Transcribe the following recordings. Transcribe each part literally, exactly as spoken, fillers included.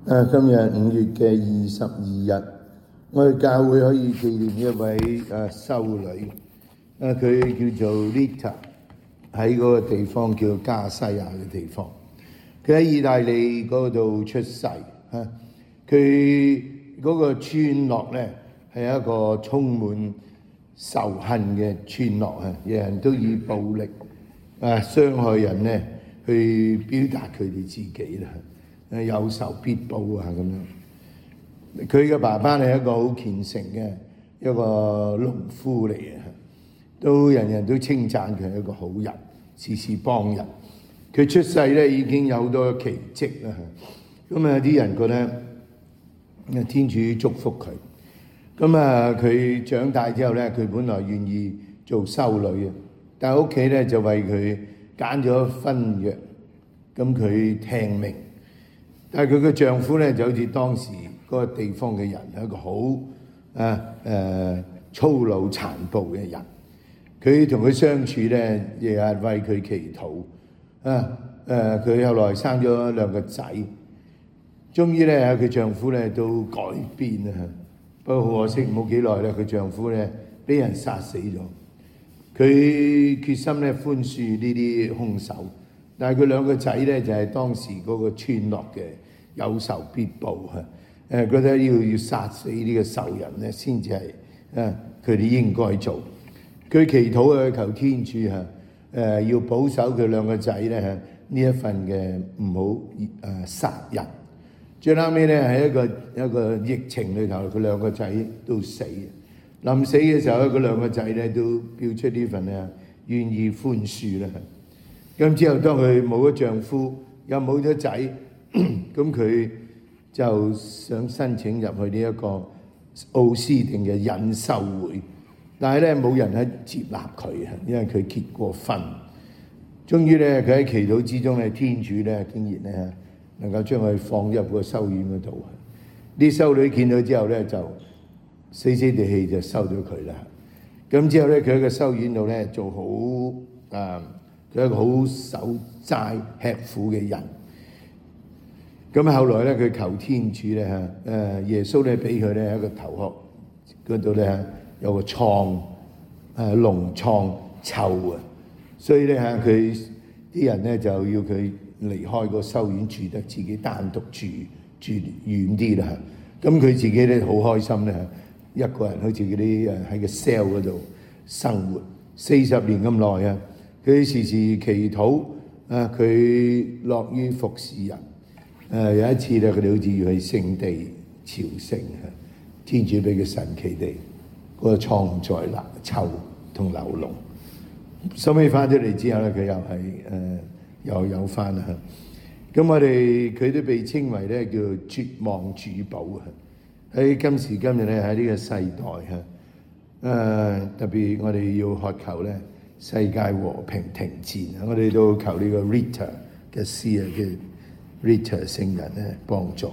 誒，今日五月嘅二十二日，我哋教會可以紀念一位誒修女，誒佢叫做 Rita， 喺嗰個地方叫加西亞嘅地方。佢喺意大利嗰度出世，嚇佢嗰個村落咧係一個充滿仇恨嘅村落啊！人人都以暴力啊傷害人咧去表達佢哋自己啦。誒有仇必報啊咁樣。佢嘅爸爸係一個好虔誠嘅一個農夫嚟嘅，都人人都稱讚佢係一個好人，時時幫人。佢出世咧已經有好多奇蹟啦，咁啊啲人覺得天主祝福佢。咁啊佢長大之後咧，佢本來願意做修女嘅，但係屋企咧就為佢揀咗婚約，咁佢聽命。但係佢嘅丈夫咧就好似當時嗰個地方嘅人，係一個好啊誒粗魯殘暴嘅人。佢同佢相處咧，日日為佢祈禱啊誒。佢後來生咗兩個仔，終於咧佢丈夫咧都改變啦。不過好可惜，冇幾耐咧，佢丈夫咧俾人殺死咗。佢決心咧寬恕呢啲兇手。但係佢兩個仔咧就係當時嗰個村落嘅有仇必報嚇，誒覺得要要殺死呢個仇人咧先至係誒佢哋應該做。佢祈禱啊求天主嚇誒要保守佢兩個仔咧嚇呢一份嘅唔好誒殺人。最後尾咧喺一個一個疫情裏頭，佢兩個仔都死。臨死嘅時候，佢兩個仔咧都標出呢份咧願意寬恕啦。咁之後，當佢冇咗丈夫，又冇咗仔，咁佢就想申請入去呢一個奧斯定嘅隱修會，但係咧冇人喺接納佢啊，因為佢結過婚。終於咧，佢喺祈禱之中咧，天主咧竟然咧能夠將佢放入個修院嗰度。啲修女見到之後咧，就死死地氣就收咗佢啦。咁之後咧，佢喺個修院度咧做好啊。佢係一個好守齋吃苦嘅人。咁後來咧，佢求天主咧嚇，誒耶穌咧俾佢咧一個頭殼嗰度咧有個瘡，誒膿瘡臭啊，所以咧嚇佢啲人咧就要佢離開個修院，住得自己單獨住住遠啲啦。咁佢自己咧好開心咧，一個人好似嗰啲誒喺個 cell 嗰度生活四十年咁耐啊。佢時時祈禱，啊！佢樂於服侍人。誒有一次咧，佢哋好似要去聖地朝聖啊，天主俾佢神奇地嗰個瘡唔再流臭同流膿。收尾翻咗嚟之後咧，佢又係誒又有翻啦。咁我哋佢都被稱為咧叫絕望主保啊！喺今時今日咧喺呢個世代嚇，誒特別我哋要渴求咧。世界和平停戰，我哋都求呢個 Rita 嘅詩啊，叫 Rita 聖人咧幫助。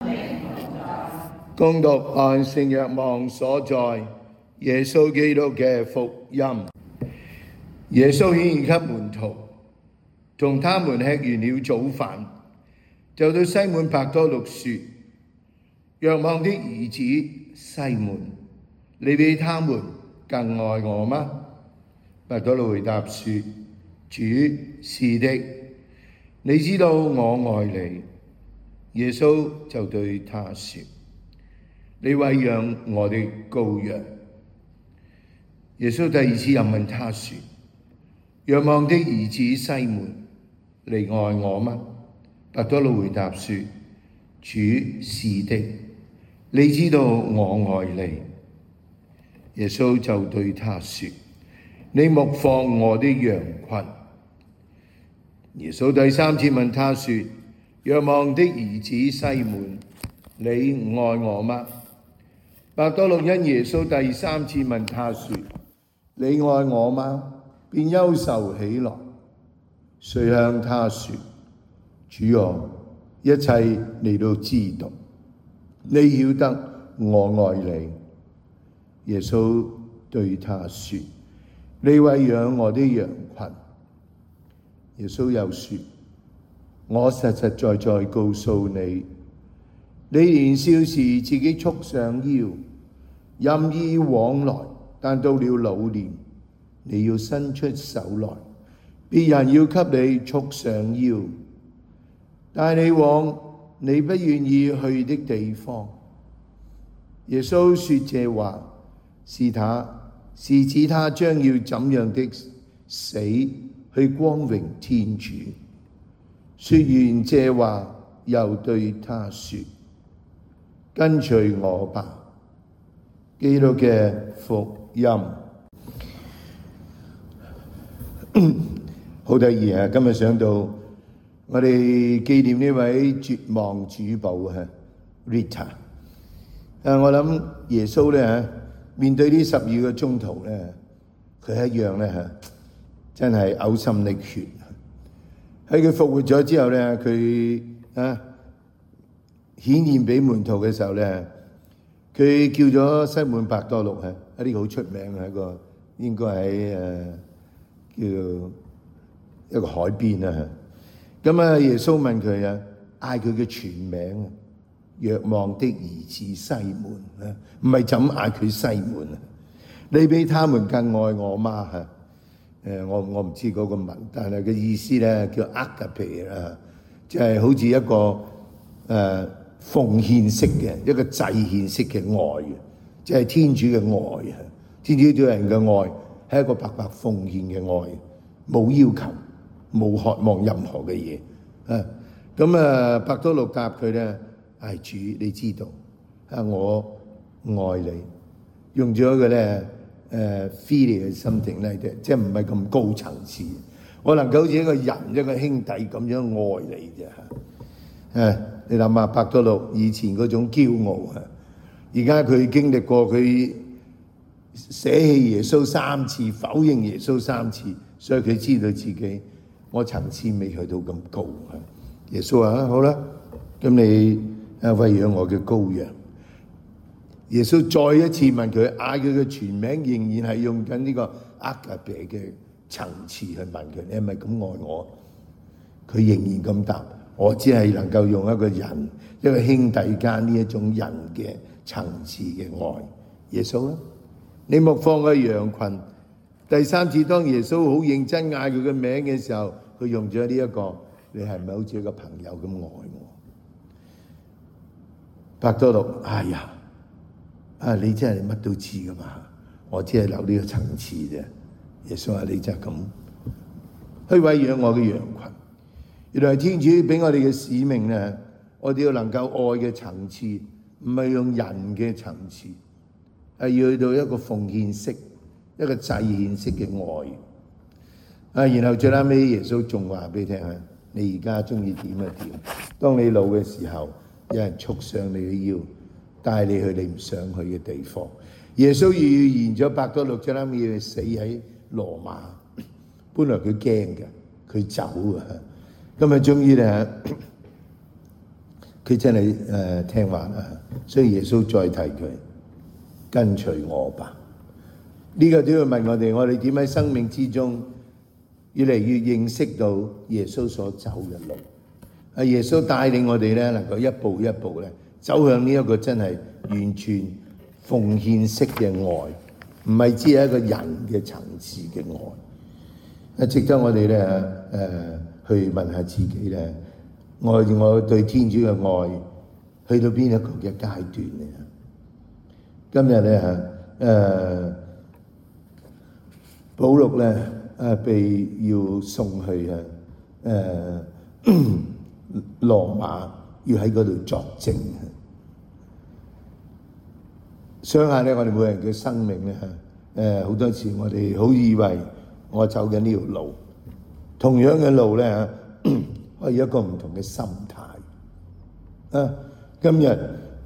恭讀按聖若望所在耶穌基督嘅福音。耶穌顯現給門徒，同他們吃完了早飯，就對西門伯多祿說：若望的兒子西門，你比他們更愛我嗎？伯多祿回答說：主，是的，你知道我愛你。耶穌就對他說：你餵養我的羔羊。耶穌第二次又問他說：若望的兒子西門，你愛我嗎？伯多祿回答說：主，是的，你知道我愛你。耶穌就對他說：你牧放我的羊群。耶穌第三次問他說：若望的兒子西門，你愛我嗎？伯多祿因耶穌第三次問他說：你愛我嗎？便憂愁起來，遂向他說：主啊，一切你都知道，你曉得我愛你。耶穌對他說：你餵養我的羊群。耶穌又說：我實實在在告訴你， 你年少時自己束上腰，任意往來，但到了老年，你要伸出手來，別人要給你束上腰，帶你往你不願意去的地方。耶穌說這話，是他是指他將要怎樣的死去光榮天主。說完這話，又對他說：跟隨我吧。基督嘅福音。好得意啊！今日想到我哋紀念呢位絕望主保啊 Rita。誒，我諗耶穌咧嚇面對呢十二個宗徒咧，佢一樣咧嚇，真係嘔心瀝血。喺佢復活咗之後咧，佢啊顯現俾門徒嘅時候咧，佢叫咗西門伯多祿啊，呢個好出名嘅一個，應該喺誒叫一個海邊啊。咁啊，耶穌問佢啊，嗌佢嘅全名，若望的兒子西門啊，唔係怎嗌佢西門啊？你比他們更愛我嗎？嚇！誒，我我唔知嗰個文，但係嘅意思咧叫厄格皮啊，即係好似一個誒、呃、奉獻式嘅一個祭獻式嘅愛嘅，即係天主嘅愛啊！天主對人嘅愛係一個白白奉獻嘅愛，冇要求，冇渴望任何嘅嘢啊！咁啊，伯多祿答佢咧：唉，主，你知道啊，我愛你，用咗一個咧。誒 filial something 咧，即係唔係咁高層次。我能夠好似一個人一個兄弟咁樣愛你啫嚇。誒，你諗下伯多祿以前嗰種驕傲啊，而家佢經歷過佢捨棄耶穌三次，否認耶穌三次，所以佢知道自己我層次未去到咁高啊。耶穌話：好啦，咁你誒餵養我嘅羔羊。耶穌再一次問佢，嗌佢嘅全名，仍然係用緊呢個厄格比嘅層次去問佢：你係咪咁愛我？佢仍然咁答：我只係能夠用一個人、一個兄弟間呢一種人嘅層次嘅愛。耶穌啦，你莫放喺羊群。第三次當耶穌好認真嗌佢嘅名嘅時候，佢用咗呢一個：你係咪好似一個朋友咁愛我？伯多祿，哎呀！啊！你真係乜都知噶嘛？我只係留呢個層次啫。耶穌話：你就係咁去餵養我嘅羊群。原來係天主俾我哋嘅使命咧，我哋要能夠愛嘅層次，唔係用人嘅層次，係要去到一個奉獻式、一個祭獻式嘅愛。啊！然後最後尾耶穌仲話俾你聽啊：你而家中意點就點。當你老嘅時候，有人束上你嘅腰，帶你去你唔想去嘅地方。耶穌預言咗伯多祿最後尾死喺羅馬，本來佢驚嘅，佢走啊。今日終於咧，佢真係誒聽話啦。所以耶穌再提佢，跟隨我吧。呢個都要問我哋，我哋點喺生命之中越嚟越認識到耶穌所走嘅路。啊，耶穌帶領我哋咧，能夠一步一步咧，走向呢一個真係完全奉獻式嘅愛，唔係只係一個人嘅層次嘅愛。啊，值得我哋咧誒去問下自己咧，我我對天主嘅愛去到邊一個嘅階段咧？今日咧嚇誒，保祿咧誒被要送去啊誒羅馬，要喺嗰度作證。想下咧，我哋每人嘅生命咧嚇誒，好多時我哋好以為我走緊呢條路，同樣嘅路咧嚇，可以一個唔同嘅心態啊！今日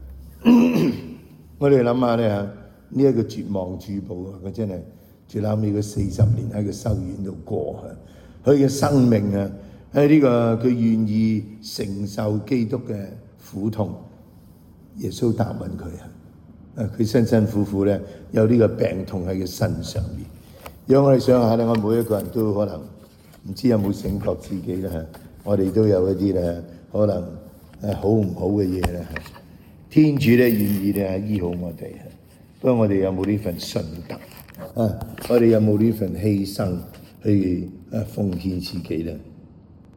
我哋諗下咧嚇，呢一個絕望主保啊，佢真係最後尾嗰四十年喺個修院度過嚇，佢嘅生命啊喺呢個佢願意承受基督嘅苦痛，耶穌答問佢啊！誒，佢辛辛苦苦咧，有呢個病痛喺佢身上面。讓我哋想下咧，我每一個人都可能唔知有冇醒覺自己咧，我哋都有一啲咧可能誒好唔好嘅嘢咧。 天主咧願意咧醫好我哋，不過我哋有冇呢份信德啊？我哋有冇呢份犧牲去誒奉獻自己咧？